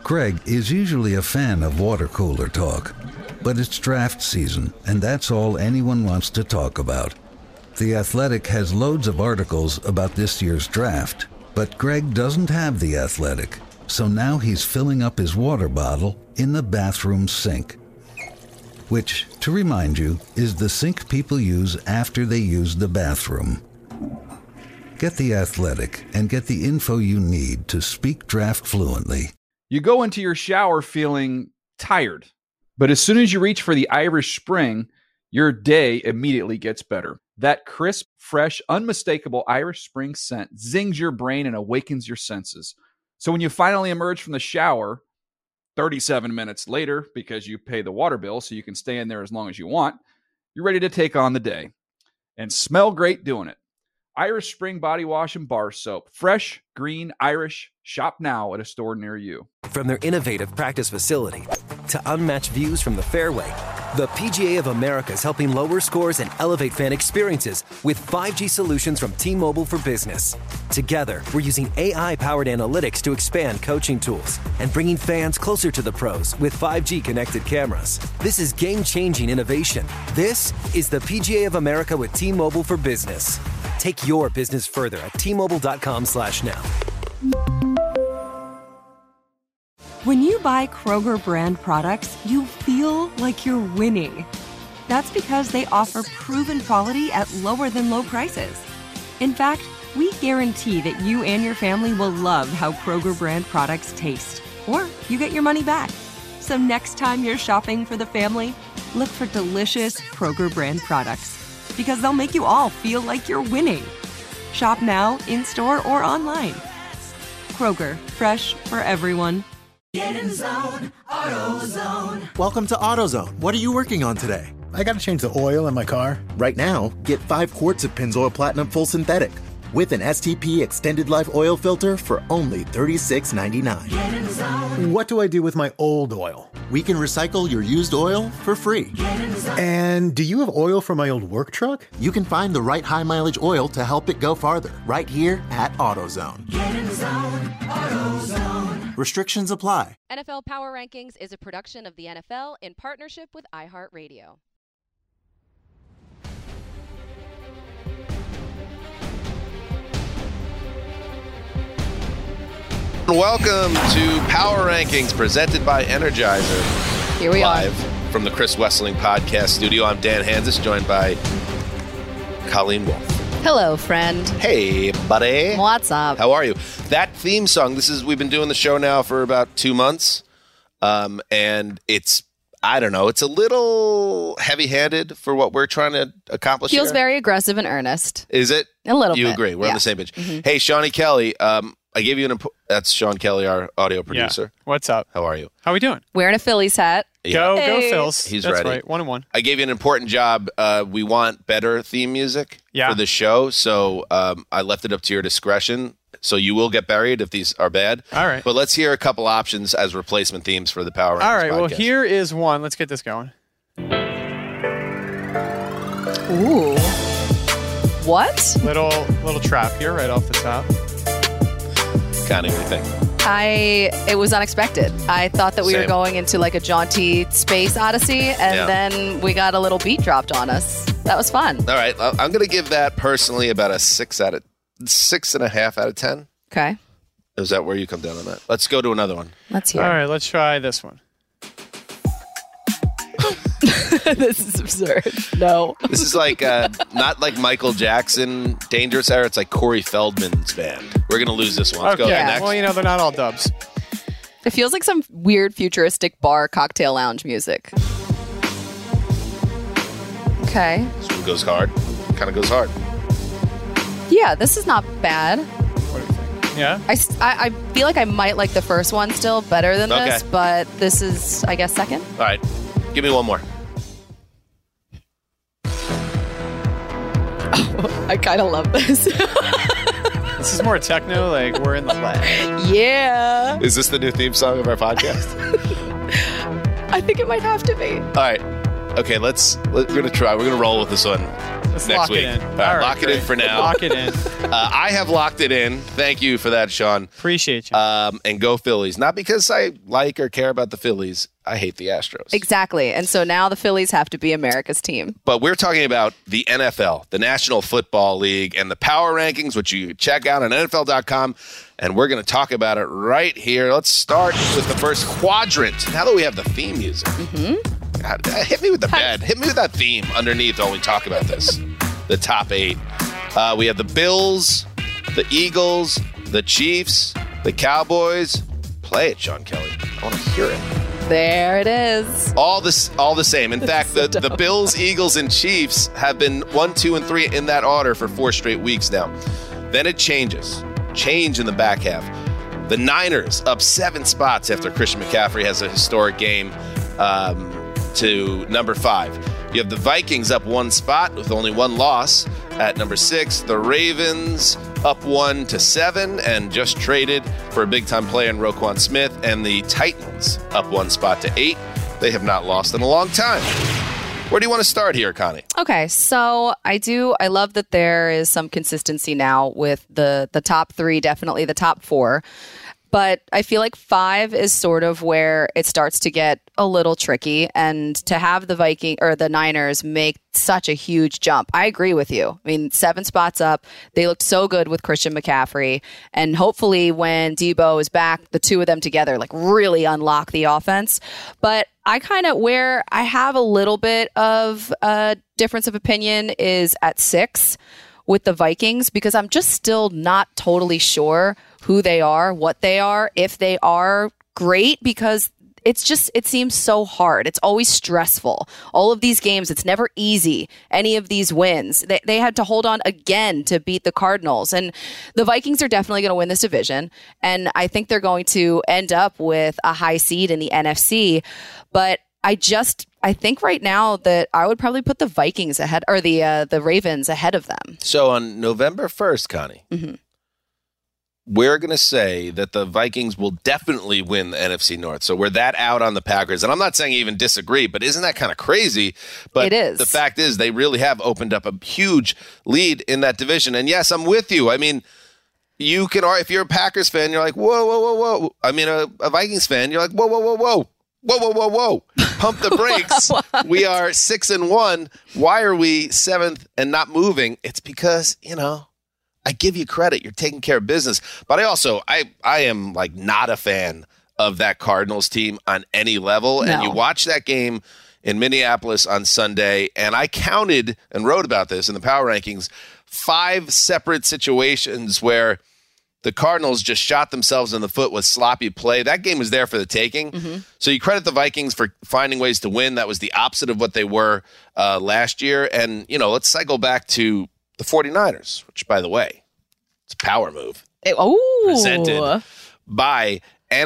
Greg is usually a fan of water cooler talk, but it's draft season, and that's all anyone wants to talk about. The Athletic has loads of articles about this year's draft, but Greg doesn't have The Athletic, so now he's filling up his water bottle in the bathroom sink, which, to remind you, is the sink people use after they use the bathroom. Get The Athletic and get the info you need to speak draft fluently. You go into your shower feeling tired, but as soon as you reach for the Irish Spring, your day immediately gets better. That crisp, fresh, unmistakable Irish Spring scent zings your brain and awakens your senses. So when you finally emerge from the shower 37 minutes later, because you pay the water bill so you can stay in there as long as you want, you're ready to take on the day and smell great doing it. Irish Spring Body Wash and Bar Soap. Fresh, green, Irish. Shop now at a store near you. From their innovative practice facility to unmatched views from the fairway, the PGA of America is helping lower scores and elevate fan experiences with 5G solutions from T-Mobile for Business. Together, we're using AI-powered analytics to expand coaching tools and bringing fans closer to the pros with 5G connected cameras. This is game-changing innovation. This is the PGA of America with T-Mobile for Business. Take your business further at T-Mobile.com/now. When you buy Kroger brand products, you feel like you're winning. That's because they offer proven quality at lower than low prices. In fact, we guarantee that you and your family will love how Kroger brand products taste, or you get your money back. So next time you're shopping for the family, look for delicious Kroger brand products, because they'll make you all feel like you're winning. Shop now, in-store, or online. Kroger, fresh for everyone. Get in zone, AutoZone. Welcome to AutoZone. What are you working on today? I gotta change the oil in my car. Right now, get 5 quarts of Pennzoil Platinum Full Synthetic with an STP Extended Life Oil Filter for only $36.99. Get in zone. What do I do with my old oil? We can recycle your used oil for free. Get in zone. And do you have oil for my old work truck? You can find the right high-mileage oil to help it go farther right here at AutoZone. Get in zone, AutoZone. Restrictions apply. NFL Power Rankings is a production of the NFL in partnership with iHeartRadio. Welcome to Power Rankings presented by Energizer. Here we Live from the Chris Wessling Podcast Studio. I'm Dan Hansis, joined by Colleen Wolfe. Hello, friend. Hey, buddy. What's up? How are you? That theme song, we've been doing the show now for about 2 months. And it's, I don't know, it's a little heavy-handed for what we're trying to accomplish. Feels here. very aggressive and earnest. Is it? A little bit. You agree. We're on the same page. Mm-hmm. Hey, Shawnee Kelly, I gave you that's Sean Kelly, our audio producer. Yeah. What's up? How are you? How we doing? Wearing a Phillies hat. Yeah. Go Hey. Phils. He's That's ready. Right. 1-1. I gave you an important job. We want better theme music for the show, so I left it up to your discretion. So you will get buried if these are bad. All right. But let's hear a couple options as replacement themes for the Power Rankings All right. podcast. Well, here is one. Let's get this going. Ooh. What? Little trap here right off the top. Kind of anything. It was unexpected. I thought that we were Same. going into like a jaunty space odyssey, and then we got a little beat dropped on us. That was fun. All right. I'm going to give that personally about a 6.5 out of 10. Okay. Is that where you come down on that? Let's go to another one. Let's hear. All right. Let's try this one. This is absurd. No. This is like not like Michael Jackson, Dangerous Era. It's like Corey Feldman's band. We're going to lose this one. Let's go next. Well, they're not all dubs. It feels like some weird futuristic bar cocktail lounge music. Okay. This one goes hard. Kind of goes hard. Yeah, this is not bad. What do you think? Yeah? I feel like I might like the first one still better than this, but this is, I guess, second. All right. Give me one more. I kind of love this. This is more techno, like we're in the play. Yeah. Is this the new theme song of our podcast? I think it might have to be. All right. Okay, we're going to try. We're going to roll with this one. Let's next lock week. it in. All right, lock it in for now. Lock it in. I have locked it in. Thank you for that, Sean. Appreciate you. And go Phillies. Not because I like or care about the Phillies. I hate the Astros. Exactly. And so now the Phillies have to be America's team. But we're talking about the NFL, the National Football League, and the power rankings, which you check out on NFL.com. And we're going to talk about it right here. Let's start with the first quadrant. Now that we have the theme music. God, hit me with the bed. Hit me with that theme underneath while we talk about this. The top 8. We have the Bills, the Eagles, the Chiefs, the Cowboys. Play it, Sean Kelly. I want to hear it. There it is. All the same. In fact, the Bills, Eagles, and Chiefs have been 1, 2, and 3 in that order for 4 straight weeks now. Then it changes. Change in the back half. The Niners up 7 spots after Christian McCaffrey has a historic game to number 5. You have the Vikings up 1 spot with only 1 loss at number 6. The Ravens up 1 to 7 and just traded for a big-time player in Roquan Smith. And the Titans up 1 spot to 8. They have not lost in a long time. Where do you want to start here, Connie? Okay, so I love that there is some consistency now with the top 3, definitely the top 4. But I feel like 5 is sort of where it starts to get a little tricky. And to have the Niners make such a huge jump, I agree with you. I mean, 7 spots up. They looked so good with Christian McCaffrey. And hopefully when Debo is back, the two of them together really unlock the offense. But where I have a little bit of a difference of opinion is at 6 with the Vikings, because I'm just still not totally sure who they are, what they are, if they are great, because it seems so hard. It's always stressful. All of these games, it's never easy. Any of these wins, they had to hold on again to beat the Cardinals. And the Vikings are definitely going to win this division. And I think they're going to end up with a high seed in the NFC. But I think right now that I would probably put the Vikings ahead, or the Ravens ahead of them. So on November 1st, Connie, we're going to say that the Vikings will definitely win the NFC North. So we're that out on the Packers. And I'm not saying I even disagree, but isn't that kind of crazy? But it is. The fact is they really have opened up a huge lead in that division. And yes, I'm with you. I mean, you can, if you're a Packers fan, you're like, whoa, whoa, whoa, whoa. I mean, a Vikings fan, you're like, whoa, whoa, whoa, whoa. Whoa, whoa, whoa, whoa. Pump the brakes. We are 6-1. Why are we 7th and not moving? It's because, I give you credit. You're taking care of business. But I am not a fan of that Cardinals team on any level. No. And you watch that game in Minneapolis on Sunday, and I counted and wrote about this in the power rankings, 5 separate situations where the Cardinals just shot themselves in the foot with sloppy play. That game was there for the taking. Mm-hmm. So you credit the Vikings for finding ways to win. That was the opposite of what they were last year. And, let's cycle back to the 49ers, which, by the way, it's a power move. Presented by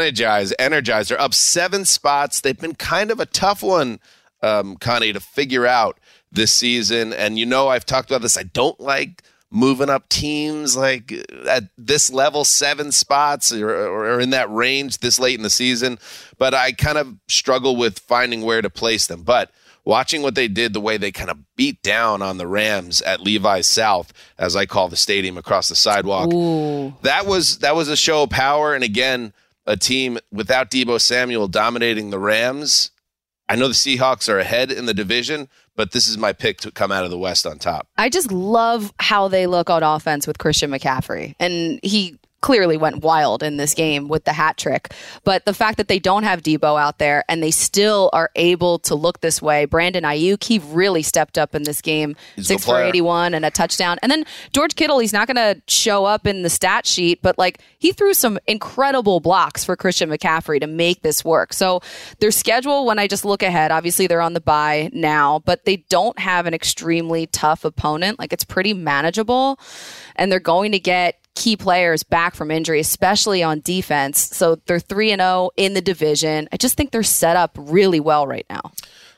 Energizer. Up 7 spots. They've been kind of a tough one, Connie, to figure out this season. And I've talked about this. I don't like moving up teams at this level, 7 spots or in that range this late in the season. But I kind of struggle with finding where to place them. But watching what they did, the way they kind of beat down on the Rams at Levi's South, as I call the stadium across the sidewalk, that was a show of power. And again, a team without Debo Samuel dominating the Rams. I know the Seahawks are ahead in the division, but this is my pick to come out of the West on top. I just love how they look on offense with Christian McCaffrey. And he clearly went wild in this game with the hat trick. But the fact that they don't have Debo out there and they still are able to look this way. Brandon Ayuk, he really stepped up in this game. He's 6 for 81 and a touchdown. And then George Kittle, he's not going to show up in the stat sheet, but he threw some incredible blocks for Christian McCaffrey to make this work. So their schedule, when I just look ahead, obviously they're on the bye now, but they don't have an extremely tough opponent. It's pretty manageable, and they're going to get key players back from injury, especially on defense. So they're 3-0 in the division. I just think they're set up really well right now.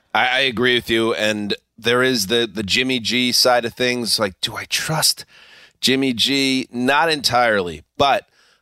I agree with you. And there is the Jimmy G side of things. Do I trust Jimmy G? Not entirely. But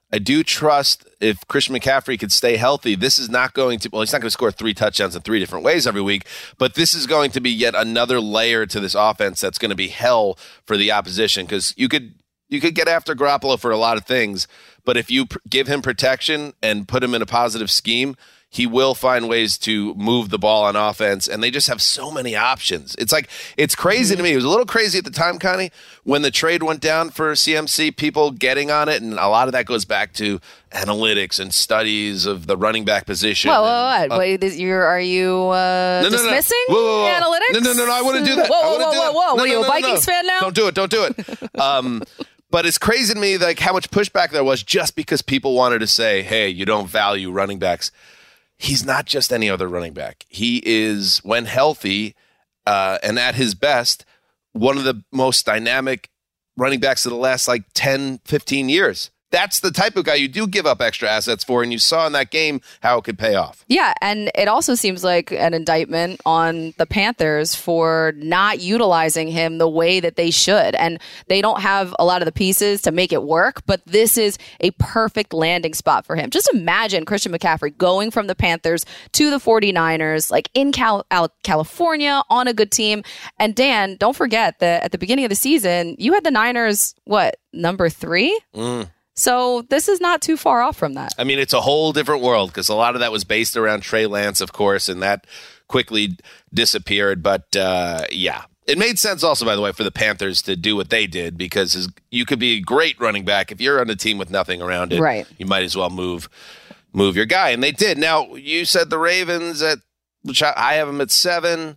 I do trust if Christian McCaffrey could stay healthy, this is not going to, well, he's not going to score 3 touchdowns in 3 different ways every week, but this is going to be yet another layer to this offense that's going to be hell for the opposition, because you could get after Garoppolo for a lot of things, but if you give him protection and put him in a positive scheme, he will find ways to move the ball on offense, and they just have so many options. It's crazy to me. It was a little crazy at the time, Connie, when the trade went down for CMC, people getting on it, and a lot of that goes back to analytics and studies of the running back position. What? Are you dismissing analytics? No, I wouldn't do that. Whoa. What are you, a Vikings fan now? Don't do it. But it's crazy to me how much pushback there was just because people wanted to say, hey, you don't value running backs. He's not just any other running back. He is, when healthy and at his best, one of the most dynamic running backs of the last 10, 15 years. That's the type of guy you do give up extra assets for, and you saw in that game how it could pay off. Yeah, and it also seems like an indictment on the Panthers for not utilizing him the way that they should. And they don't have a lot of the pieces to make it work, but this is a perfect landing spot for him. Just imagine Christian McCaffrey going from the Panthers to the 49ers, in California on a good team. And Dan, don't forget that at the beginning of the season, you had the Niners, number 3? So this is not too far off from that. I mean, it's a whole different world because a lot of that was based around Trey Lance, of course, and that quickly disappeared. But yeah, it made sense also, by the way, for the Panthers to do what they did because you could be a great running back. If you're on a team with nothing around it, right, you might as well move your guy. And they did. Now, you said the Ravens which I have them at 7.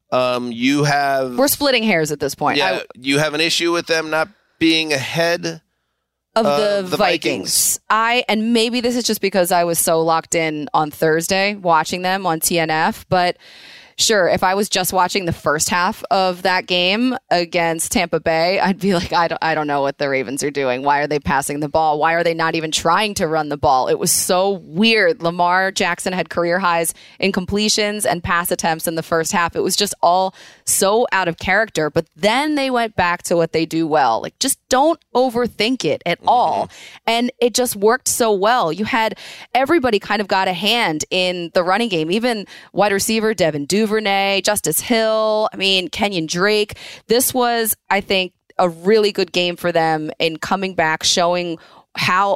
We're splitting hairs at this point. Yeah, you have an issue with them not being ahead of the Vikings. And maybe this is just because I was so locked in on Thursday watching them on TNF, but sure, if I was just watching the first half of that game against Tampa Bay, I'd be like, I don't know what the Ravens are doing. Why are they passing the ball? Why are they not even trying to run the ball? It was so weird. Lamar Jackson had career highs in completions and pass attempts in the first half. It was just all so out of character. But then they went back to what they do well. Just don't overthink it at all. And it just worked so well. You had everybody kind of got a hand in the running game, even wide receiver Devin Duvernay, Justice Hill, Kenyon Drake. This was, I think, a really good game for them in coming back, showing how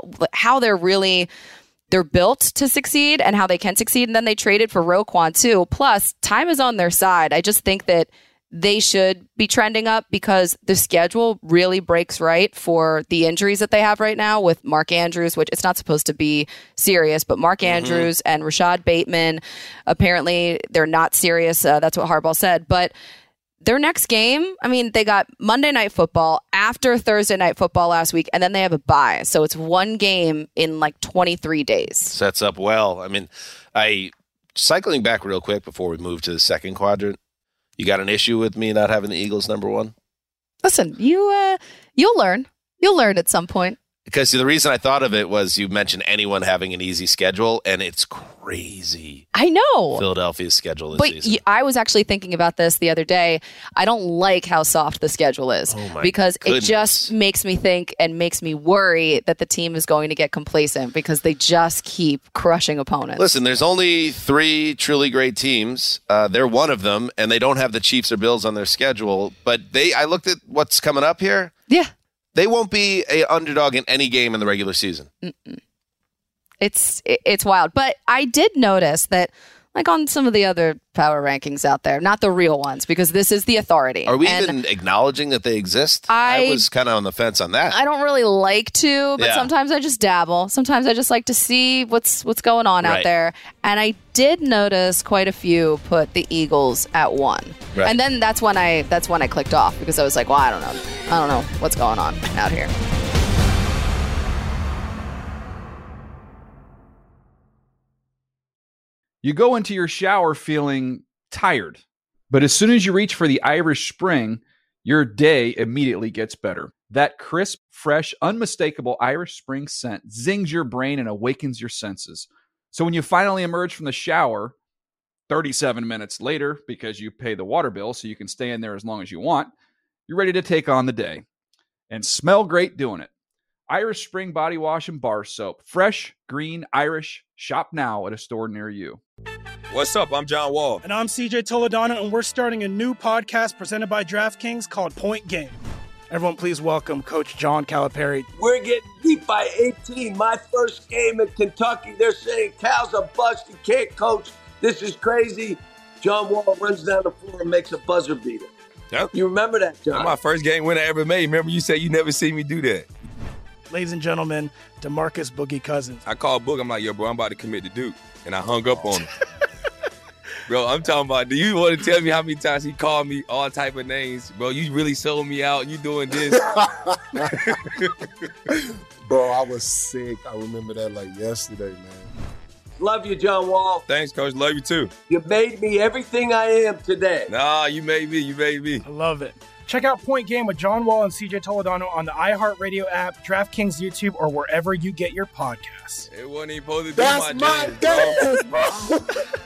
they're built to succeed and how they can succeed. And then they traded for Roquan too. Plus, time is on their side. I just think that they should be trending up because the schedule really breaks right for the injuries that they have right now with Mark Andrews, which it's not supposed to be serious, but Mark Andrews and Rashad Bateman, apparently they're not serious. That's what Harbaugh said. But their next game, they got Monday Night Football after Thursday Night Football last week, and then they have a bye. So it's one game in 23 days. Sets up well. Cycling back real quick before we move to the second quadrant, you got an issue with me not having the Eagles number 1? Listen, you'll learn. You'll learn at some point. Because the reason I thought of it was you mentioned anyone having an easy schedule, and it's crazy. I know. Philadelphia's schedule this season. I was actually thinking about this the other day. I don't like how soft the schedule is because it just makes me think and makes me worry that the team is going to get complacent because they just keep crushing opponents. Listen, there's only 3 truly great teams. They're one of them, and they don't have the Chiefs or Bills on their schedule. But I looked at what's coming up here. Yeah. They won't be an underdog in any game in the regular season. It's wild. But I did notice that, on some of the other power rankings out there, not the real ones, because this is the authority. Are we even acknowledging that they exist? I was kind of on the fence on that. I don't really like to, but sometimes I just dabble. Sometimes I just like to see what's going on out there. And I did notice quite a few put the Eagles at 1. Right. And then that's when I clicked off because I was like, well, I don't know what's going on out here. You go into your shower feeling tired, but as soon as you reach for the Irish Spring, your day immediately gets better. That crisp, fresh, unmistakable Irish Spring scent zings your brain and awakens your senses. So when you finally emerge from the shower, 37 minutes later, because you pay the water bill so you can stay in there as long as you want, you're ready to take on the day and smell great doing it. Irish Spring Body Wash and Bar Soap. Fresh, green, Irish. Shop now at a store near you. What's up? I'm John Wall. And I'm CJ Toledano, and we're starting a new podcast presented by DraftKings called Point Game. Everyone, please welcome Coach John Calipari. We're getting beat by 18. My first game in Kentucky, they're saying Cal's a bust. He can't coach. This is crazy. John Wall runs down the floor and makes a buzzer beater. Yep. You remember that, John? That's my first game winner I ever made. Remember you said you never seen me do that. Ladies and gentlemen, DeMarcus Boogie Cousins. I called Boog. I'm like, yo, bro, I'm about to commit to Duke. And I hung up on him. Bro, I'm talking about, do you want to tell me how many times he called me all type of names? Bro, you really sold me out. You doing this. Bro, I was sick. I remember that like yesterday, man. Love you, John Wall. Thanks, Coach. Love you, too. You made me everything I am today. Nah, you made me. You made me. I love it. Check out Point Game with John Wall and CJ Toledano on the iHeartRadio app, DraftKings YouTube, or wherever you get your podcasts. It wasn't even supposed to be That's my game, bro.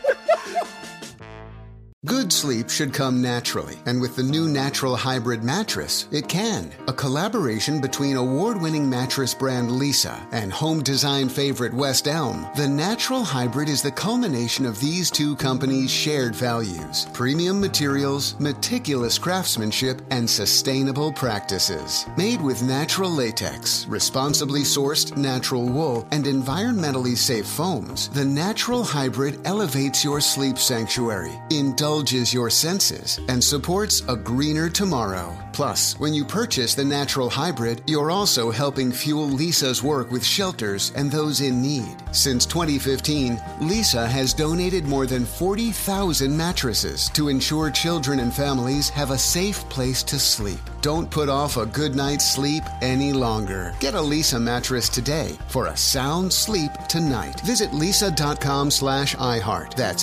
Good sleep should come naturally, and with the new Natural Hybrid mattress, it can. A collaboration between award-winning mattress brand Leesa and home design favorite West Elm, the Natural Hybrid is the culmination of these two companies' shared values: premium materials, meticulous craftsmanship, and sustainable practices. Made with natural latex, responsibly sourced natural wool, and environmentally safe foams, the Natural Hybrid elevates your sleep sanctuary, indulges your senses, and supports a greener tomorrow. Plus, when you purchase the Natural Hybrid, you're also helping fuel Leesa's work with shelters and those in need. Since 2015, Leesa has donated more than 40,000 mattresses to ensure children and families have a safe place to sleep. Don't put off a good night's sleep any longer. Get a Leesa mattress today for a sound sleep tonight. Visit leesa.com/iHeart. That's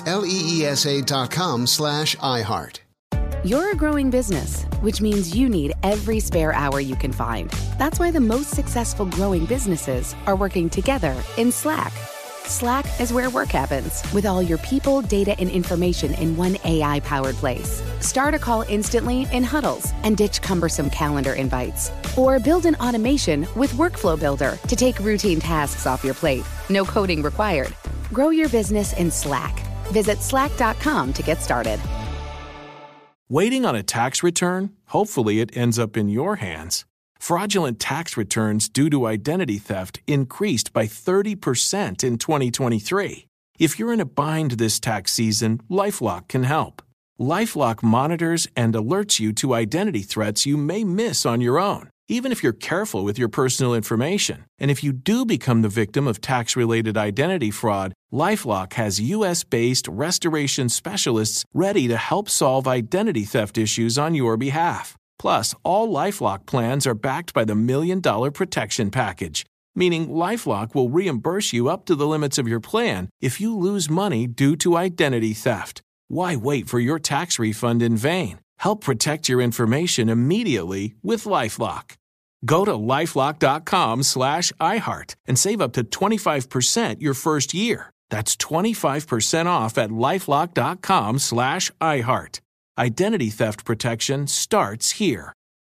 LEESA.com/iHeart. You're a growing business, which means you need every spare hour you can find. That's why the most successful growing businesses are working together in Slack. Slack is where work happens, with all your people, data, and information in one AI-powered place. Start a call instantly in huddles and ditch cumbersome calendar invites. Or build an automation with Workflow Builder to take routine tasks off your plate. No coding required. Grow your business in Slack. Visit slack.com to get started. Waiting on a tax return? Hopefully it ends up in your hands. Fraudulent tax returns due to identity theft increased by 30% in 2023. If you're in a bind this tax season, LifeLock can help. LifeLock monitors and alerts you to identity threats you may miss on your own, even if you're careful with your personal information. And if you do become the victim of tax-related identity fraud, LifeLock has U.S.-based restoration specialists ready to help solve identity theft issues on your behalf. Plus, all LifeLock plans are backed by the $1 Million Protection Package, meaning LifeLock will reimburse you up to the limits of your plan if you lose money due to identity theft. Why wait for your tax refund in vain? Help protect your information immediately with LifeLock. Go to LifeLock.com/iHeart and save up to 25% your first year. That's 25% off at LifeLock.com/iHeart. Identity theft protection starts here.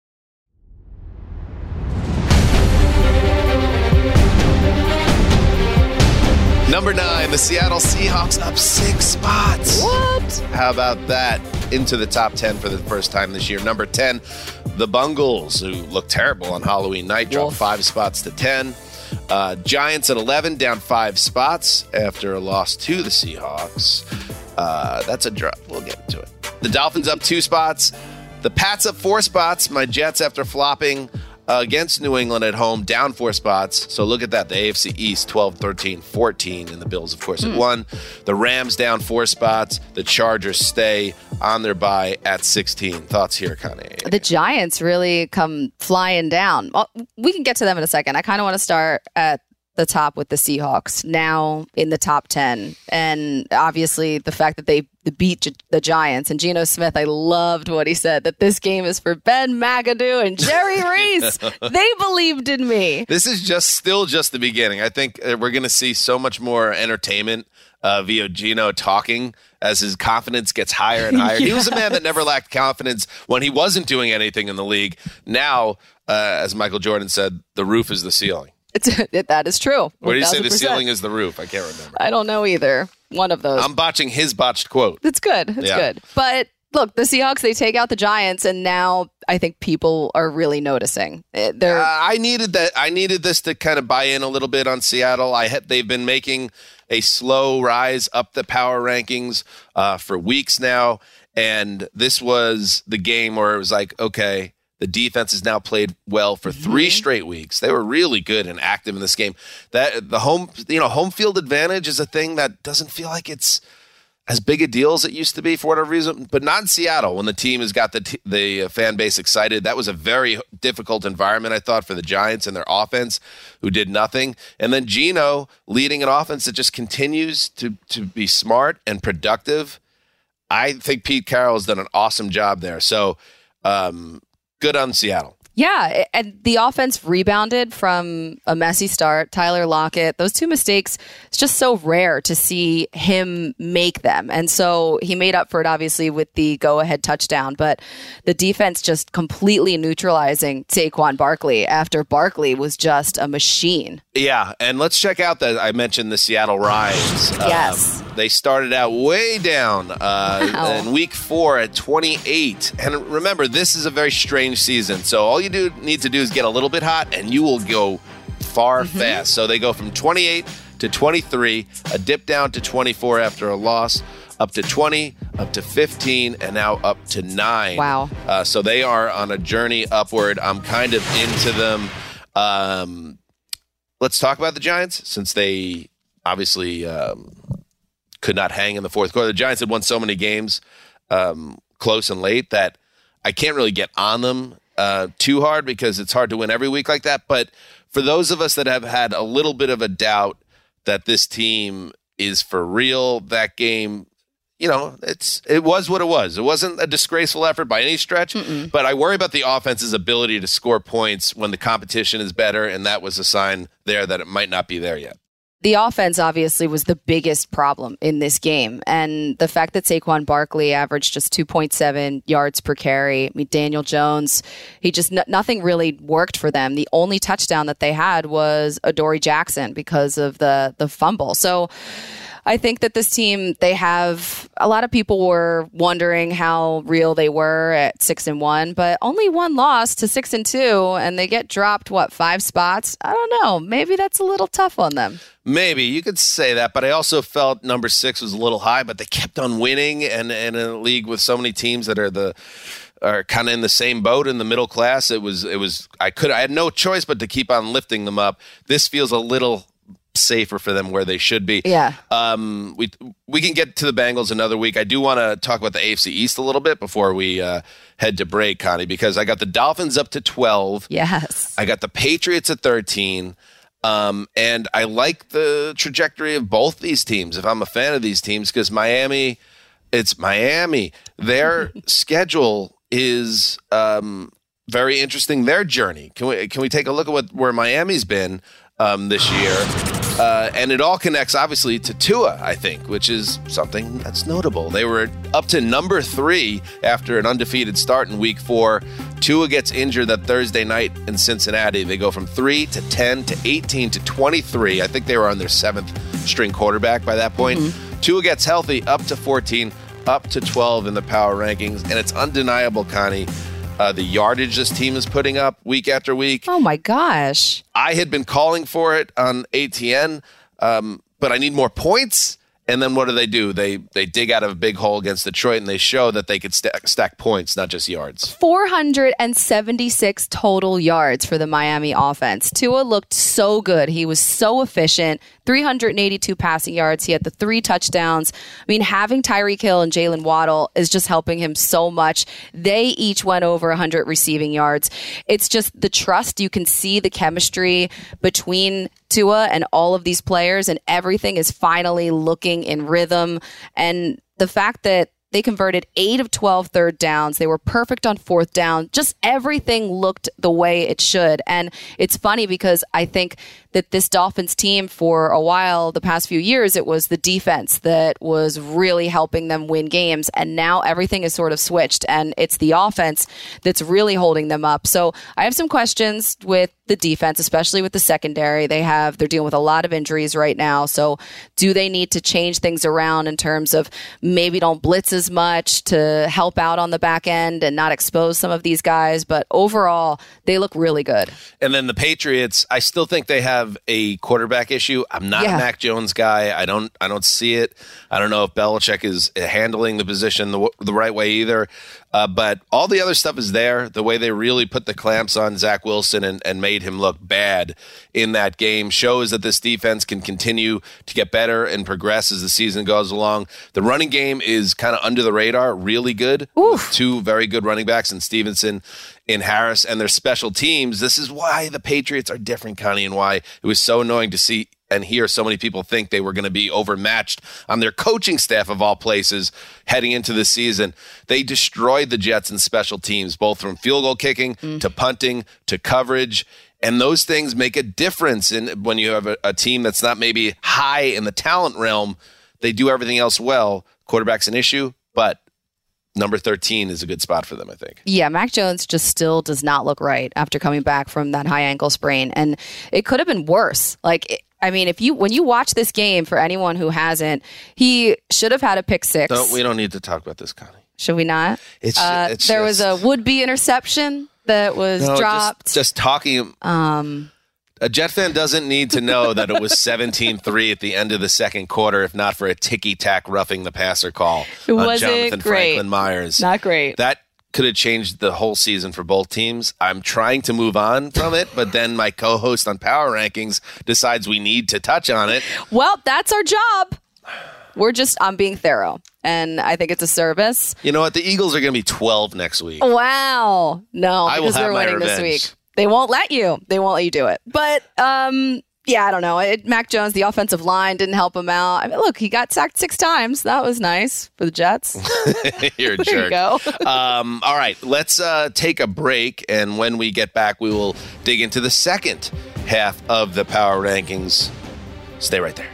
Number 9, the Seattle Seahawks up 6 spots. What? How about that? Into the top 10 for the first time this year. Number 10, the Bungles, who looked terrible on Halloween night, dropped 5 spots to 10. Giants at 11, down 5 spots after a loss to the Seahawks. That's a drop. We'll get into it. The Dolphins up 2 spots. The Pats up 4 spots. My Jets, after flopping against New England at home, down 4 spots. So look at that. The AFC East, 12, 13, 14. And the Bills, of course, at 1. The Rams down 4 spots. The Chargers stay on their bye at 16. Thoughts here, Connie? The Giants really come flying down. Well, we can get to them in a second. I kind of want to start at the top with the Seahawks, now in the top 10. And obviously the fact that they beat the Giants. And Geno Smith, I loved what he said, that this game is for Ben McAdoo and Jerry Reese. They believed in me. This is still just the beginning. I think we're going to see so much more entertainment via Geno talking as his confidence gets higher and higher. Yeah. He was a man that never lacked confidence when he wasn't doing anything in the league. Now, as Michael Jordan said, the roof is the ceiling. That is true. What did you say? The 1000%. ceiling is the roof. I can't remember. I don't know either. One of those. I'm botching his botched quote. It's good. It's good. But look, the Seahawks, they take out the Giants, and now I think people are really noticing. I needed that. I needed this to kind of buy in a little bit on Seattle. They've been making a slow rise up the power rankings for weeks now, and this was the game where it was like, okay, the defense has now played well for 3 straight weeks. They were really good and active in this game. That the home field advantage is a thing that doesn't feel like it's as big a deal as it used to be for whatever reason, but not in Seattle when the team has got the fan base excited. That was a very difficult environment, I thought, for the Giants and their offense, who did nothing. And then Geno leading an offense that just continues to be smart and productive. I think Pete Carroll has done an awesome job there. So good on Seattle. Yeah, and the offense rebounded from a messy start. Tyler Lockett, those 2 mistakes, it's just so rare to see him make them. And so he made up for it, obviously, with the go-ahead touchdown. But the defense just completely neutralizing Saquon Barkley after Barkley was just a machine. Yeah, and let's check out that I mentioned the Seattle Rise. Yes. They started out way down in week 4 at 28. And remember, this is a very strange season. So all you need to do is get a little bit hot, and you will go far fast. So they go from 28 to 23, a dip down to 24 after a loss, up to 20, up to 15, and now up to 9. Wow. So they are on a journey upward. I'm kind of into them. Let's talk about the Giants, since they obviously could not hang in the fourth quarter. The Giants had won so many games close and late that I can't really get on them too hard, because it's hard to win every week like that. But for those of us that have had a little bit of a doubt that this team is for real, that game, it was what it was. It wasn't a disgraceful effort by any stretch, but I worry about the offense's ability to score points when the competition is better, and that was a sign there that it might not be there yet. The offense obviously was the biggest problem in this game. And the fact that Saquon Barkley averaged just 2.7 yards per carry. I mean, Daniel Jones, nothing really worked for them. The only touchdown that they had was Adoree Jackson because of the fumble. So I think that this team, a lot of people were wondering how real they were at 6-1, but only 1 loss to 6-2, and they get dropped, 5 spots? I don't know. Maybe that's a little tough on them. Maybe you could say that, but I also felt number 6 was a little high, but they kept on winning, and in a league with so many teams that are kind of in the same boat in the middle class, I had no choice but to keep on lifting them up. This feels a little safer for them where they should be. Yeah. We can get to the Bengals another week. I do want to talk about the AFC East a little bit before we head to break, Connie, because I got the Dolphins up to 12. Yes. I got the Patriots at 13. And I like the trajectory of both these teams, if I'm a fan of these teams, because it's Miami. Their schedule is very interesting, their journey. Can we take a look at where Miami's been this year? And it all connects, obviously, to Tua, I think, which is something that's notable. They were up to number 3 after an undefeated start in week 4. Tua gets injured that Thursday night in Cincinnati. They go from 3 to 10 to 18 to 23. I think they were on their 7th string quarterback by that point. Tua gets healthy, up to 14, up to 12 in the power rankings. And it's undeniable, Connie, the yardage this team is putting up week after week. Oh, my gosh. I had been calling for it on ATN, but I need more points. And then what do? They dig out of a big hole against Detroit, and they show that they could stack points, not just yards. 476 total yards for the Miami offense. Tua looked so good. He was so efficient. 382 passing yards. He had the 3 touchdowns. I mean, having Tyreek Hill and Jalen Waddle is just helping him so much. They each went over 100 receiving yards. It's just the trust. You can see the chemistry between Tua and all of these players, and everything is finally looking in rhythm. And the fact that They converted 8 of 12 third downs. They were perfect on fourth down. Just everything looked the way it should. And it's funny because I think that this Dolphins team for a while, the past few years, it was the defense that was really helping them win games. And now everything is sort of switched and it's the offense that's really holding them up. So I have some questions with the defense, especially with the secondary. They're dealing with a lot of injuries right now. So do they need to change things around in terms of maybe don't blitz as much to help out on the back end and not expose some of these guys? But overall, they look really good. And then the Patriots, I still think they have a quarterback issue. I'm not a Mac Jones guy. I don't see it. I don't know if Belichick is handling the position the right way either. But all the other stuff is there. The way they really put the clamps on Zach Wilson and made him look bad in that game shows that this defense can continue to get better and progress as the season goes along. The running game is kind of under the radar, really good. With 2 very good running backs in Stevenson and Harris, and their special teams. This is why the Patriots are different, Connie, and why it was so annoying to see and hear so many people think they were going to be overmatched on their coaching staff of all places heading into the season. They destroyed the Jets in special teams, both from field goal kicking to punting to coverage. And those things make a difference when you have a team that's not maybe high in the talent realm. They do everything else well. Quarterback's an issue, but number 13 is a good spot for them, I think. Yeah, Mac Jones just still does not look right after coming back from that high ankle sprain. And it could have been worse. When you watch this game, for anyone who hasn't, he should have had a pick six. We don't need to talk about this, Connie. Should we not? There was a would-be interception that was dropped. Just talking. A Jet fan doesn't need to know that it was 17-3 at the end of the second quarter, if not for a ticky-tack roughing the passer call on Jonathan Franklin Myers. Not great. That could have changed the whole season for both teams. I'm trying to move on from it, but then my co-host on Power Rankings decides we need to touch on it. Well, that's our job. I'm being thorough, and I think it's a service. You know what? The Eagles are going to be 12 next week. Wow. No, because we're winning revenge this week. They won't let you. They won't let you do it. But, yeah, I don't know. Mac Jones, the offensive line didn't help him out. I mean, look, he got sacked 6 times. That was nice for the Jets. You're a jerk. There you go. All right, let's take a break. And when we get back, we will dig into the second half of the Power Rankings. Stay right there.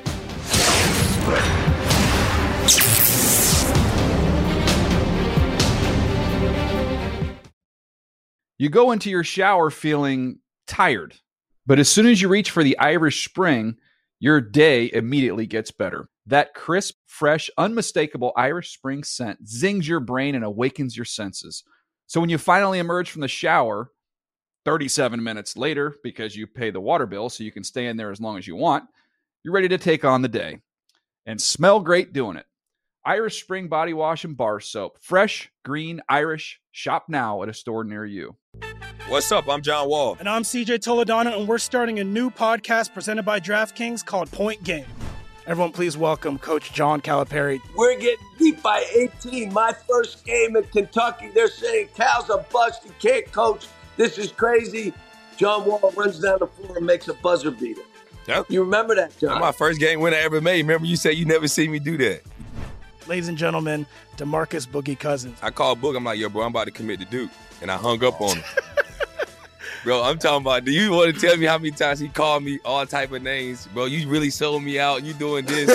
You go into your shower feeling tired, but as soon as you reach for the Irish Spring, your day immediately gets better. That crisp, fresh, unmistakable Irish Spring scent zings your brain and awakens your senses. So when you finally emerge from the shower 37 minutes later, because you pay the water bill so you can stay in there as long as you want, you're ready to take on the day and smell great doing it. Irish Spring Body Wash and Bar Soap. Fresh, green, Irish. Shop now at a store near you. What's up? I'm John Wall. And I'm CJ Toledano, and we're starting a new podcast presented by DraftKings called Point Game. Everyone, please welcome Coach John Calipari. We're getting beat by 18. My first game in Kentucky, they're saying Cal's a bust. He can't coach. This is crazy. John Wall runs down the floor and makes a buzzer beater. Yep. You remember that, John? That's my first game win I ever made. Remember you said you never seen me do that. Ladies and gentlemen, DeMarcus Boogie Cousins. I called Boog. I'm like, yo, bro, I'm about to commit to Duke. And I hung up on him. Bro, I'm talking about, do you want to tell me how many times he called me all type of names? Bro, you really sold me out. You doing this.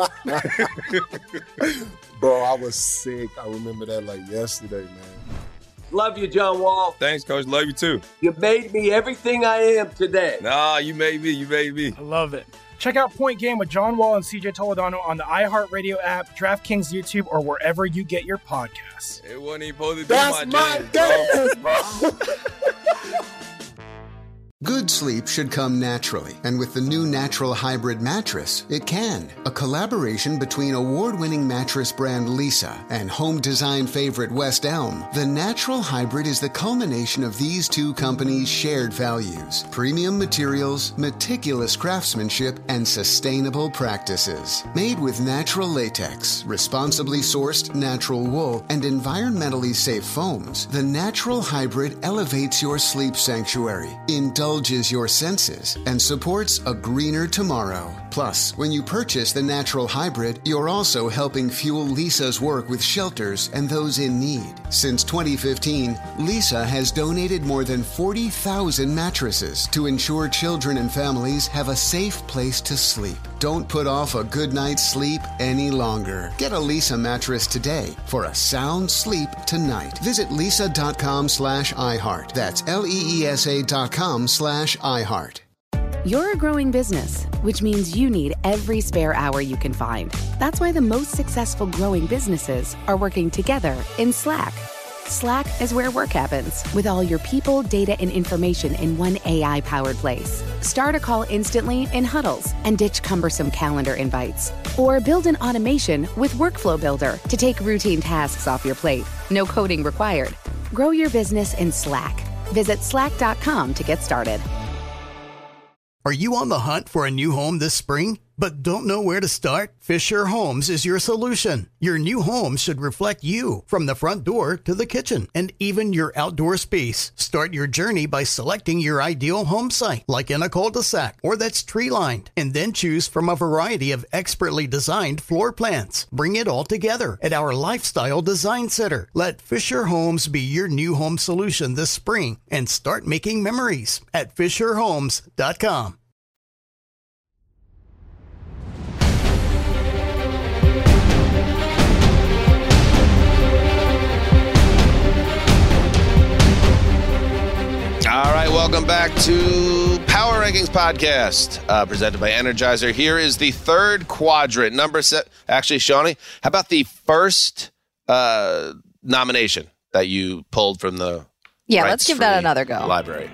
Bro, I was sick. I remember that like yesterday, man. Love you, John Wall. Thanks, Coach. Love you, too. You made me everything I am today. Nah, you made me. You made me. I love it. Check out Point Game with John Wall and CJ Toledano on the iHeartRadio app, DraftKings YouTube, or wherever you get your podcasts. It wasn't even supposed to be That's my game, bro. Good sleep should come naturally, and with the new Natural Hybrid mattress, it can. A collaboration between award-winning mattress brand Lisa and home design favorite West Elm, the Natural Hybrid is the culmination of these two companies' shared values: premium materials, meticulous craftsmanship, and sustainable practices. Made with natural latex, responsibly sourced natural wool, and environmentally safe foams, the Natural Hybrid elevates your sleep sanctuary. Indulge indulges your senses and supports a greener tomorrow. Plus, when you purchase the natural hybrid, you're also helping fuel Lisa's work with shelters and those in need. Since 2015, Lisa has donated more than 40,000 mattresses to ensure children and families have a safe place to sleep. Don't put off a good night's sleep any longer. Get a Lisa mattress today for a sound sleep tonight. Visit lisa.com/iHeart. That's LEESA.com/iHeart. You're a growing business, which means you need every spare hour you can find. That's why the most successful growing businesses are working together in Slack. Slack is where work happens, with all your people, data, and information in one AI-powered place. Start a call instantly in huddles and ditch cumbersome calendar invites. Or build an automation with Workflow Builder to take routine tasks off your plate. No coding required. Grow your business in Slack. Visit slack.com to get started. Are you on the hunt for a new home this spring, but don't know where to start? Fisher Homes is your solution. Your new home should reflect you, from the front door to the kitchen, and even your outdoor space. Start your journey by selecting your ideal home site, like in a cul-de-sac or that's tree-lined, and then choose from a variety of expertly designed floor plans. Bring it all together at our Lifestyle Design Center. Let Fisher Homes be your new home solution this spring and start making memories at FisherHomes.com. All right, welcome back to Power Rankings Podcast, presented by Energizer. Here is the third quadrant. Actually, Shawnee, how about the first nomination that you pulled from the let's give that another go. Library.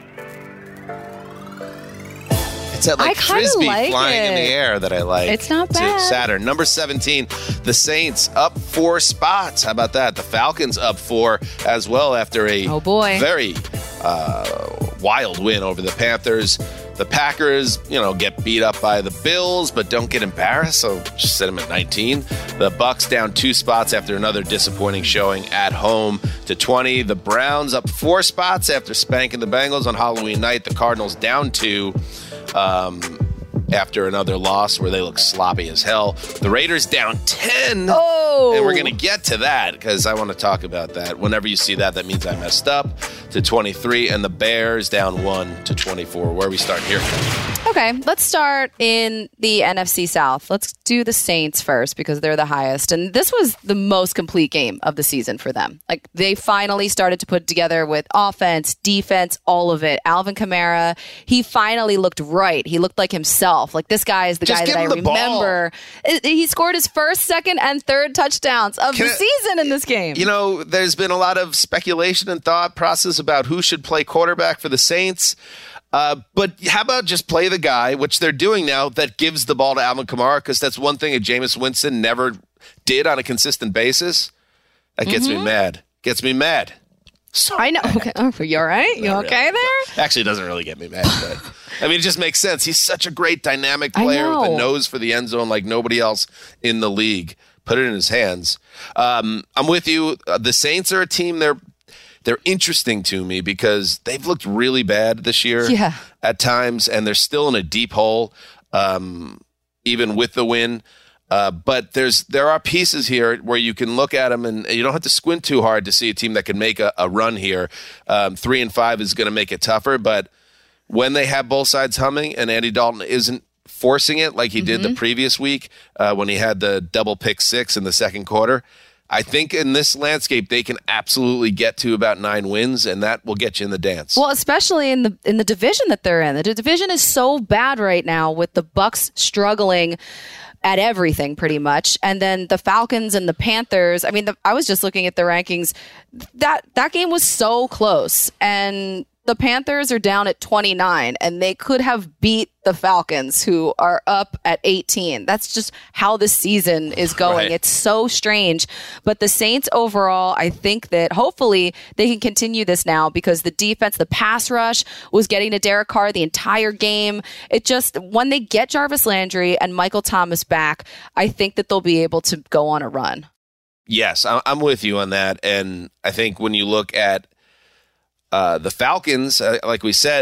It's that frisbee flying in the air that I like. It's not bad. Saturn. Number 17, the Saints up 4 spots. How about that? The Falcons up 4 as well after a very wild win over the Panthers. The Packers, get beat up by the Bills, but don't get embarrassed, so just set them at 19. The Bucs down 2 spots after another disappointing showing at home to 20. The Browns up 4 spots after spanking the Bengals on Halloween night. The Cardinals down 2. After another loss where they look sloppy as hell. The Raiders down 10. Oh! And we're going to get to that because I want to talk about that. Whenever you see that, that means I messed up. To 23. And the Bears down 1 to 24. Where are we starting here? Okay, let's start in the NFC South. Let's do the Saints first because they're the highest. And this was the most complete game of the season for them. Like, they finally started to put it together with offense, defense, all of it. Alvin Kamara, he finally looked right. He looked like himself. Like, this guy is the guy that I remember. He scored his first, second, and third touchdowns of the season in this game. There's been a lot of speculation and thought process about who should play quarterback for the Saints. But how about just play the guy, which they're doing now, that gives the ball to Alvin Kamara, because that's one thing that Jameis Winston never did on a consistent basis. That gets me mad. Gets me mad. So I know. Okay. Oh, you all right? You okay there? Actually, it doesn't really get me mad, but it just makes sense. He's such a great dynamic player with a nose for the end zone like nobody else in the league. Put it in his hands. I'm with you. The Saints are a team. They're interesting to me because they've looked really bad this year at times, and they're still in a deep hole, even with the win. But there are pieces here where you can look at them, and you don't have to squint too hard to see a team that can make a run here. 3 and 5 is going to make it tougher, but when they have both sides humming and Andy Dalton isn't forcing it like he did the previous week when he had the double pick 6 in the second quarter, I think in this landscape they can absolutely get to about 9 wins, and that will get you in the dance. Well, especially in the division that they're in. The division is so bad right now with the Bucs struggling at everything pretty much, and then the Falcons and the Panthers. I mean, I was just looking at the rankings. That game was so close, and the Panthers are down at 29, and they could have beat the Falcons, who are up at 18. That's just how the season is going. Right. It's so strange. But the Saints overall, I think that hopefully they can continue this now because the defense, the pass rush was getting to Derek Carr the entire game. It just, when they get Jarvis Landry and Michael Thomas back, I think that they'll be able to go on a run. Yes, I'm with you on that. And I think when you look at the Falcons, like we said,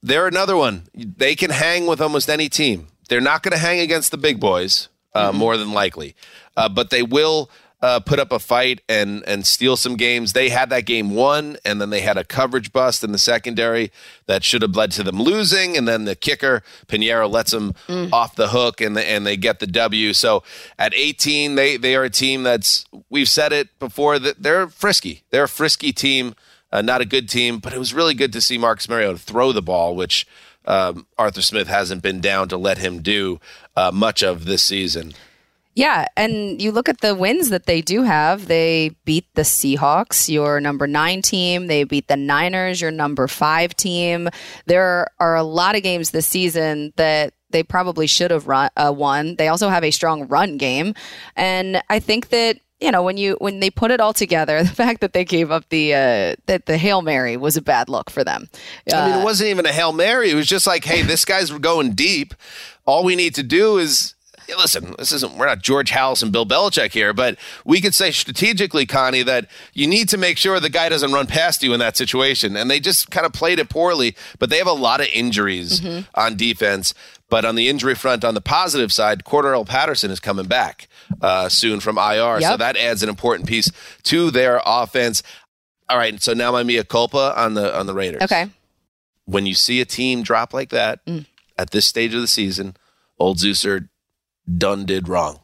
they're another one. They can hang with almost any team. They're not going to hang against the big boys, more than likely. But they will put up a fight and steal some games. They had that game won, and then they had a coverage bust in the secondary that should have led to them losing. And then the kicker, Pinheiro, lets them off the hook, and they get the W. So at 18, they are a team that's, we've said it before, that they're frisky. They're a frisky team. Not a good team, but it was really good to see Marcus Mariota throw the ball, which Arthur Smith hasn't been down to let him do much of this season. Yeah, and you look at the wins that they do have. They beat the Seahawks, your number 9 team. They beat the Niners, your number 5 team. There are a lot of games this season that they probably should have won. They also have a strong run game. And I think that, you know, when they put it all together, the fact that they gave up the Hail Mary was a bad look for them. I mean, it wasn't even a Hail Mary. It was just like, hey, this guy's going deep. All we need to do is, listen, we're not George Halas and Bill Belichick here, but we could say strategically, Connie, that you need to make sure the guy doesn't run past you in that situation. And they just kind of played it poorly, but they have a lot of injuries on defense. But on the injury front, on the positive side, Cordarrelle Patterson is coming back soon from IR. Yep. So that adds an important piece to their offense. All right, so now my mea culpa on the Raiders. Okay. When you see a team drop like that at this stage of the season, old Zeuser done did wrong.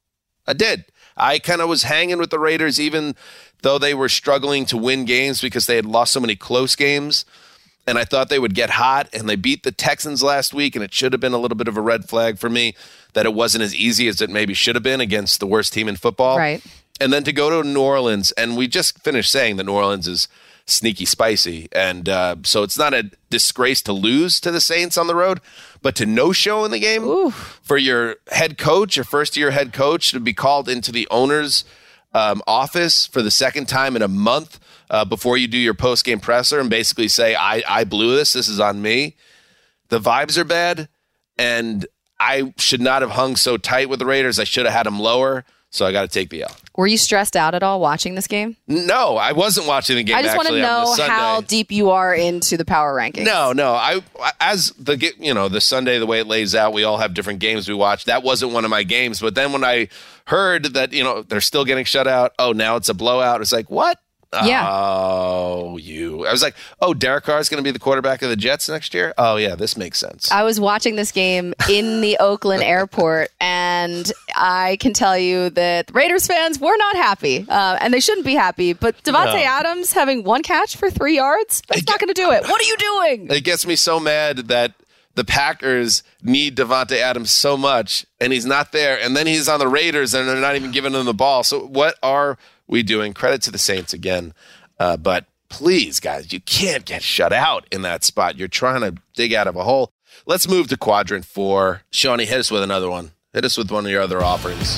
I did. I kind of was hanging with the Raiders, even though they were struggling to win games because they had lost so many close games. And I thought they would get hot, and they beat the Texans last week, and it should have been a little bit of a red flag for me that it wasn't as easy as it maybe should have been against the worst team in football. Right. And then to go to New Orleans, and we just finished saying that New Orleans is sneaky spicy, and so it's not a disgrace to lose to the Saints on the road, but to no-show in the game for your head coach, your first-year head coach, to be called into the owner's office for the second time in a month before you do your post-game presser and basically say, I blew this is on me. The vibes are bad, and I should not have hung so tight with the Raiders. I should have had them lower, so I got to take the L. Were you stressed out at all watching this game? No, I wasn't watching the game. I just want to know how deep you are into the power rankings. No. As the Sunday, the way it lays out, we all have different games we watch. That wasn't one of my games. But then when I heard that, they're still getting shut out. Oh, now it's a blowout. It's like, what? Yeah. Oh, I was like, Derek Carr is going to be the quarterback of the Jets next year? Oh, yeah, this makes sense. I was watching this game in the Oakland airport, and I can tell you that Raiders fans were not happy, and they shouldn't be happy. But Devontae Adams having 1 catch for 3 yards, that's not going to do it. What are you doing? It gets me so mad that the Packers need Devontae Adams so much, and he's not there. And then he's on the Raiders, and they're not even giving him the ball. So what are we doing? Credit to the Saints again. But please, guys, you can't get shut out in that spot. You're trying to dig out of a hole. Let's move to quadrant 4. Shawnee, hit us with another one. Hit us with one of your other offerings.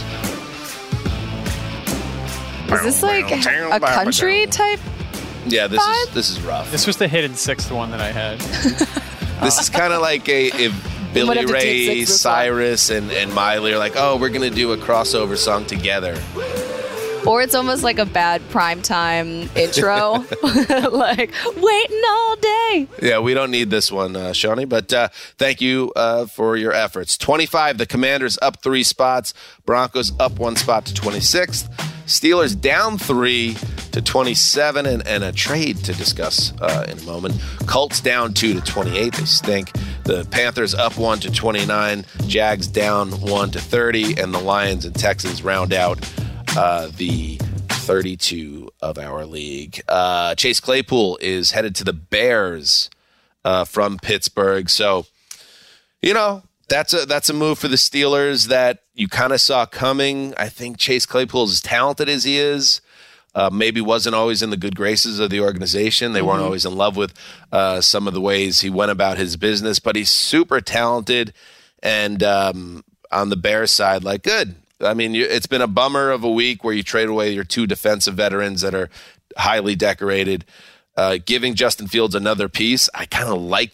Is this like a country type? Yeah, this is rough. This was the hidden 6th one that I had. This is kind of like if Billy Ray, Cyrus, and Miley are like, we're going to do a crossover song together. Or it's almost like a bad primetime intro, like waiting all day. Yeah, we don't need this one, Shawnee, but thank you for your efforts. 25, the Commanders up 3 spots. Broncos up 1 spot to 26th. Steelers down 3 to 27, and a trade to discuss in a moment. Colts down 2 to 28. They stink. The Panthers up 1 to 29. Jags down 1 to 30. And the Lions and Texans round out the 32 of our league. Chase Claypool is headed to the Bears from Pittsburgh. So, that's a move for the Steelers that you kind of saw coming. I think Chase Claypool is as talented as he is. Maybe wasn't always in the good graces of the organization. They weren't always in love with some of the ways he went about his business, but he's super talented. And on the Bears side, good. I mean, it's been a bummer of a week where you trade away your 2 defensive veterans that are highly decorated. Giving Justin Fields another piece, I kind of like that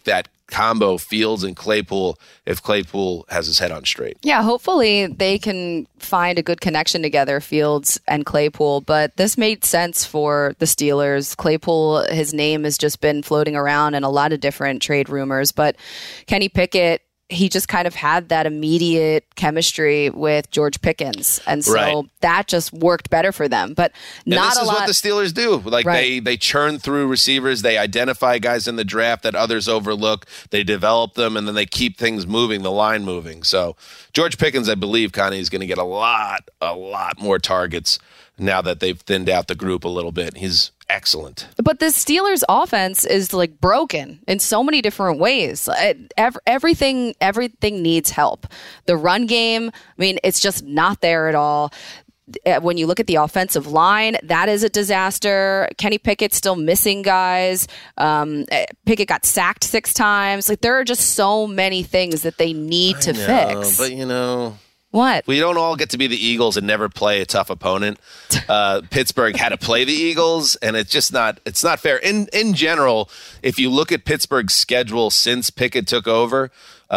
combo, Fields and Claypool, if Claypool has his head on straight. Yeah, hopefully they can find a good connection together, Fields and Claypool. But this made sense for the Steelers. Claypool, his name has just been floating around in a lot of different trade rumors. But Kenny Pickett, he just kind of had that immediate chemistry with George Pickens. And so that just worked better for them. But not a lot. This is what the Steelers do. Like they churn through receivers. They identify guys in the draft that others overlook. They develop them, and then they keep things moving, the line moving. So George Pickens, I believe, Connie, is going to get a lot more targets now that they've thinned out the group a little bit. He's excellent. But the Steelers offense is like broken in so many different ways. Everything needs help. The run game, I mean, it's just not there at all. When you look at the offensive line, that is a disaster. Kenny Pickett's still missing guys. Pickett got sacked 6 times. Like, there are just so many things that they need to fix. But what? We don't all get to be the Eagles and never play a tough opponent. Pittsburgh had to play the Eagles, and it's not fair. In general, if you look at Pittsburgh's schedule since Pickett took over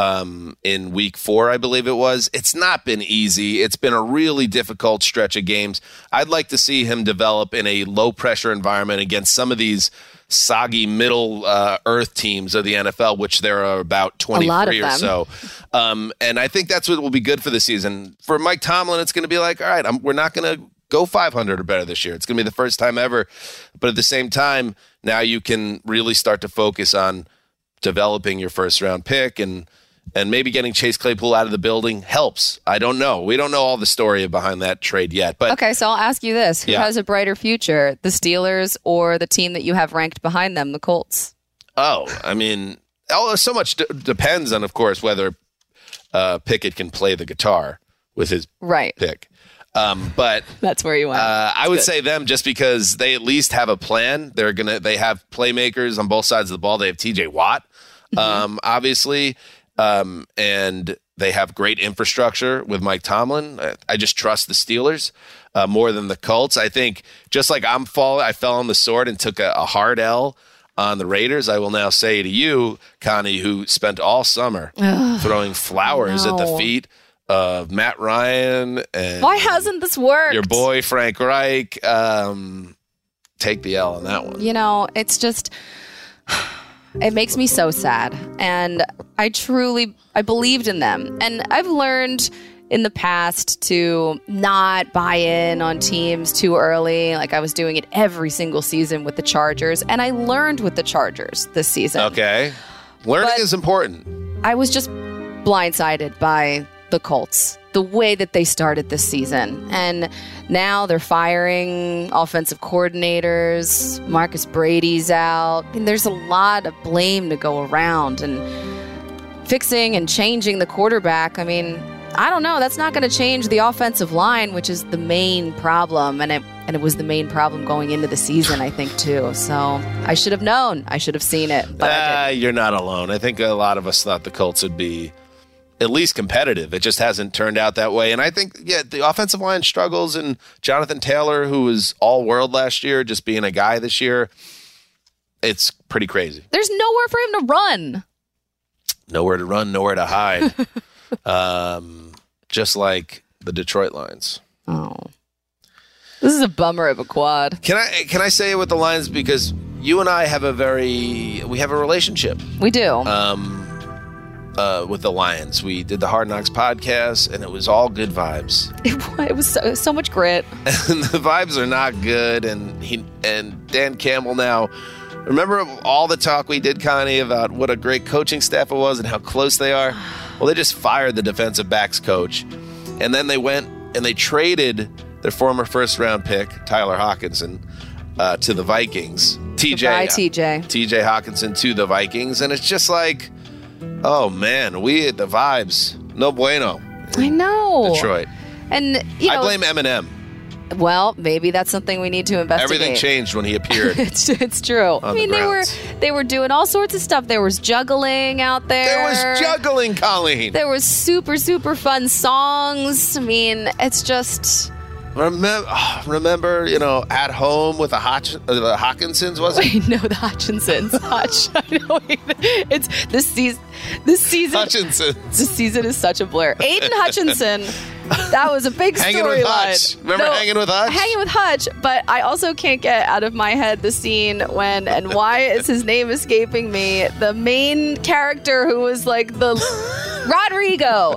in week 4, I believe it was, it's not been easy. It's been a really difficult stretch of games. I'd like to see him develop in a low-pressure environment against some of these soggy middle earth teams of the NFL, which there are about 23 or so. And I think that's what will be good for the season. For Mike Tomlin, it's going to be like, all right, we're not going to go 500 or better this year. It's going to be the first time ever. But at the same time, now you can really start to focus on developing your first-round pick, and maybe getting Chase Claypool out of the building helps. I don't know. We don't know all the story behind that trade yet. But okay, so I'll ask you this. Who has a brighter future, the Steelers or the team that you have ranked behind them, the Colts? I mean, so much depends on, of course, whether Pickett can play the guitar with his pick. But that's where you went. I would say them just because they at least have a plan. They have playmakers on both sides of the ball. They have TJ Watt, obviously. And they have great infrastructure with Mike Tomlin. I just trust the Steelers more than the Colts. I think just like I fell on the sword and took a hard L on the Raiders. I will now say to you, Connie, who spent all summer throwing flowers at the feet of Matt Ryan. And why hasn't this worked? Your boy, Frank Reich. Take the L on that one. It's just... It makes me so sad. And I believed in them. And I've learned in the past to not buy in on teams too early. Like I was doing it every single season with the Chargers. And I learned with the Chargers this season. Okay. Learning is important. I was just blindsided by the Colts, the way that they started this season. And now they're firing offensive coordinators. Marcus Brady's out. I mean, there's a lot of blame to go around, and fixing and changing the quarterback. I mean, I don't know. That's not going to change the offensive line, which is the main problem. And it was the main problem going into the season, I think, too. So I should have known. I should have seen it. But I didn't. You're not alone. I think a lot of us thought the Colts would be at least competitive. It just hasn't turned out that way. And I think, the offensive line struggles, and Jonathan Taylor, who was all-world last year, just being a guy this year, it's pretty crazy. There's nowhere for him to run. Nowhere to run, nowhere to hide. Just like the Detroit Lions. Oh. This is a bummer of a quad. Can I say it with the Lions, because you and I have we have a relationship. We do. With the Lions. We did the Hard Knocks podcast, and it was all good vibes. It was so much grit. And the vibes are not good, and Dan Campbell now, remember all the talk we did, Connie, about what a great coaching staff it was and how close they are? Well, they just fired the defensive backs coach, and then they went and they traded their former first-round pick, Tyler Hawkinson, to the Vikings. TJ Hawkinson to the Vikings, and it's just like, oh man, the vibes, no bueno. I know. Detroit. And I blame Eminem. Well, maybe that's something we need to investigate. Everything changed when he appeared. It's true. I mean, they were doing all sorts of stuff. There was juggling out there. There was juggling, Colleen. There was super, super fun songs. I mean, it's just Remember, at home with the Hawkinsons, was it? Wait, no, the Hutchinsons. Hutch. I know. It's this season. Hutchinson. This season is such a blur. Aiden Hutchinson. That was a big storyline. Remember hanging with Hutch? Hanging with Hutch, but I also can't get out of my head the scene when, and why is his name escaping me, the main character who was like the Rodrigo.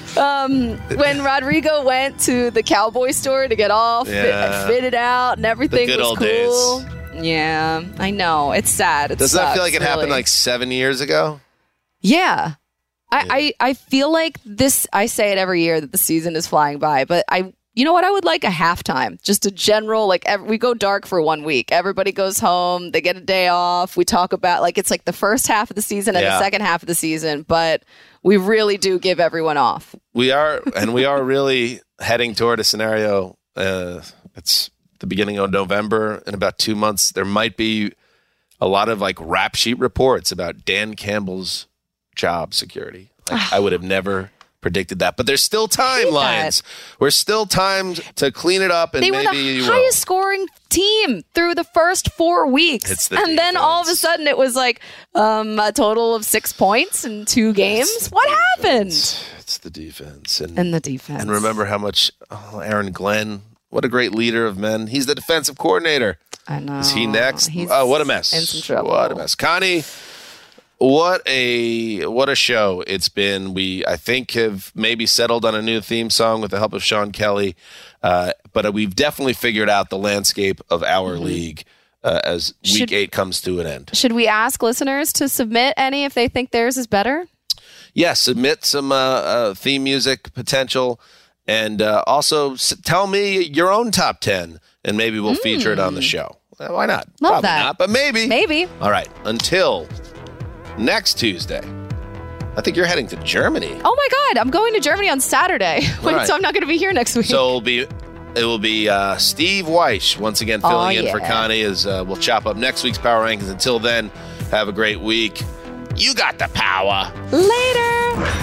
When Rodrigo went to the cowboy store to get all fitted out and everything the good was old cool. Days. Yeah, I know. It's sad. Doesn't that feel like it happened like 7 years ago? Yeah. I feel like this, I say it every year that the season is flying by, but you know what? I would like a halftime, just a general, like we go dark for 1 week. Everybody goes home. They get a day off. We talk about it's like the first half of the season and the second half of the season, but we really do give everyone off. We are really heading toward a scenario. It's the beginning of November. In about 2 months, there might be a lot of rap sheet reports about Dan Campbell's job security. I would have never predicted that, but there's still timelines. We're still time to clean it up, and they were the highest scoring team through the first 4 weeks, and then all of a sudden it was a total of 6 points in 2 games. What happened? It's the defense, and the defense. And remember how much Aaron Glenn, what a great leader of men. He's the defensive coordinator. I know. Is he next? He's what a mess! in some trouble. What a mess, Connie. What a show it's been. We, I think, have maybe settled on a new theme song with the help of Sean Kelly, but we've definitely figured out the landscape of our league as week 8 comes to an end. Should we ask listeners to submit any if they think theirs is better? Yeah, submit some theme music potential, and also tell me your own top 10, and maybe we'll feature it on the show. Why not? Love Probably that. not, but maybe. Maybe. All right, until next Tuesday. I think you're heading to Germany. Oh my God, I'm going to Germany on Saturday, right. So I'm not going to be here next week. So it will be Steve Weish once again filling in for Connie as we'll chop up next week's Power Rankings. Until then, have a great week. You got the power. Later.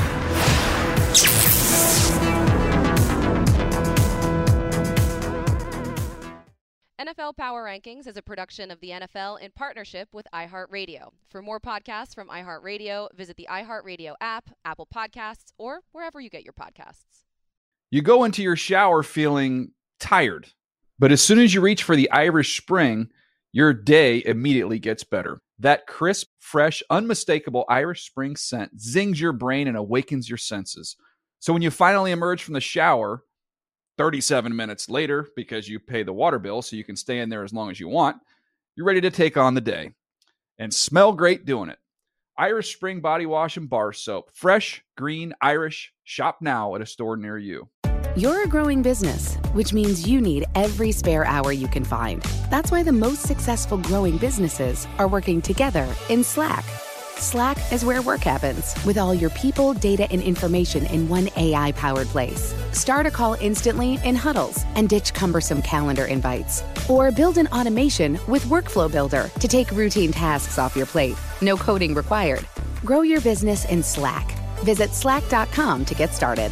NFL Power Rankings is a production of the NFL in partnership with iHeartRadio. For more podcasts from iHeartRadio, visit the iHeartRadio app, Apple Podcasts, or wherever you get your podcasts. You go into your shower feeling tired, but as soon as you reach for the Irish Spring, your day immediately gets better. That crisp, fresh, unmistakable Irish Spring scent zings your brain and awakens your senses. So when you finally emerge from the shower 37 minutes later, because you pay the water bill so you can stay in there as long as you want, you're ready to take on the day and smell great doing it. Irish Spring Body Wash and Bar Soap. Fresh, green, Irish. Shop now at a store near you. You're a growing business, which means you need every spare hour you can find. That's why the most successful growing businesses are working together in Slack. Slack is where work happens, with all your people, data, and information in one AI-powered place. Start a call instantly in huddles and ditch cumbersome calendar invites. Or build an automation with Workflow Builder to take routine tasks off your plate. No coding required. Grow your business in Slack. Visit slack.com to get started.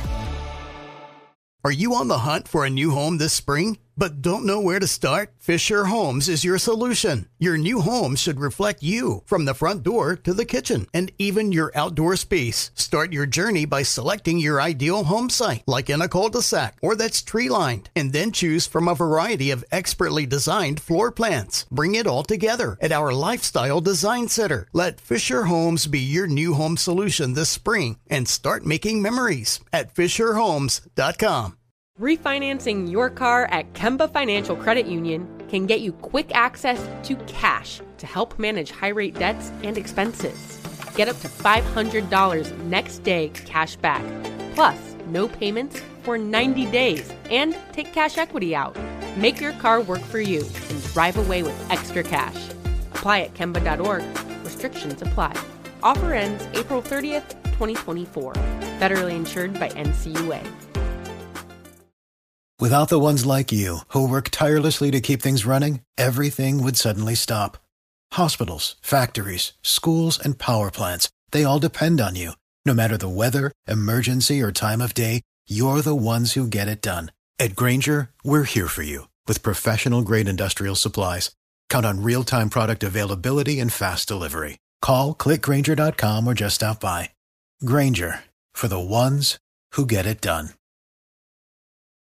Are you on the hunt for a new home this spring, but don't know where to start? Fisher Homes is your solution. Your new home should reflect you, from the front door to the kitchen, and even your outdoor space. Start your journey by selecting your ideal home site, like in a cul-de-sac or that's tree-lined, and then choose from a variety of expertly designed floor plans. Bring it all together at our Lifestyle Design Center. Let Fisher Homes be your new home solution this spring and start making memories at FisherHomes.com. Refinancing your car at Kemba Financial Credit Union can get you quick access to cash to help manage high-rate debts and expenses. Get up to $500 next day cash back, plus no payments for 90 days, and take cash equity out. Make your car work for you and drive away with extra cash. Apply at Kemba.org. Restrictions apply. Offer ends April 30th, 2024. Federally insured by NCUA. Without the ones like you, who work tirelessly to keep things running, everything would suddenly stop. Hospitals, factories, schools, and power plants, they all depend on you. No matter the weather, emergency, or time of day, you're the ones who get it done. At Grainger, we're here for you with professional-grade industrial supplies. Count on real-time product availability and fast delivery. Call, click Grainger.com, or just stop by. Grainger, for the ones who get it done.